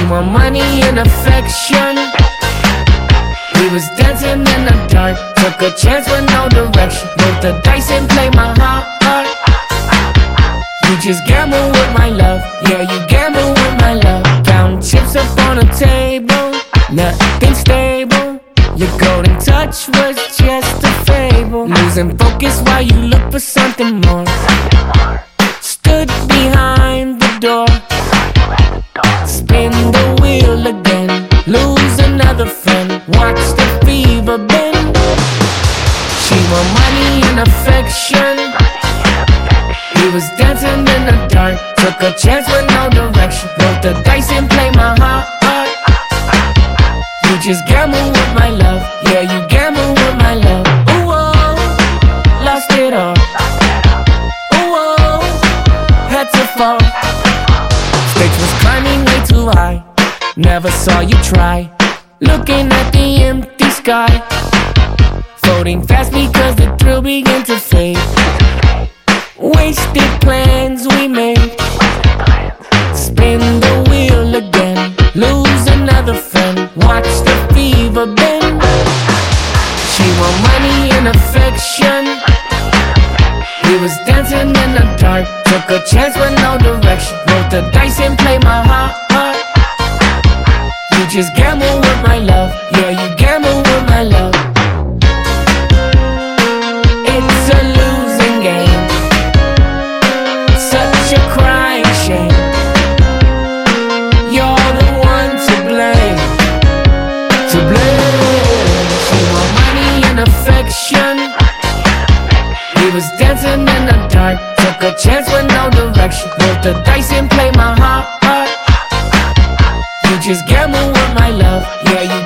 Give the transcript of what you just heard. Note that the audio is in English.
want money and affection. We was dancing in the dark, took a chance with no direction. Rolled the dice and played my heart. You just gamble with my love, yeah, you gamble with my love. Counting chips up on the table, nothing stable. Your golden touch was just a fable. Losing focus while you look for something more. Stood behind the door, spin the wheel again, lose another friend, watch the fever bend. She want money and affection. We was dancing in the dark, took a chance with no direction. Rolled the dice and played my heart. You just gamble with my love, yeah, you gamble with my love. Ooh, oh, lost it all. Ooh, oh, had to fall. Stakes was climbing way too high, never saw you try. Looking at the empty sky, floating fast because the thrill began to fade. Wasted plans we made, spin the wheel again, lose another friend, watch the fever bend. She want money and affection. We was dancing in the dark, took a chance with no direction. Rolled the dice and played my heart. You just gamble with my love, yeah, you gamble with my love. It's a losing game, such a crying shame. You're the one to blame, to blame. She want money and affection. We was dancing in the dark, took a chance with no direction. Rolled the dice and played my heart. You just gamble with my love, yeah, you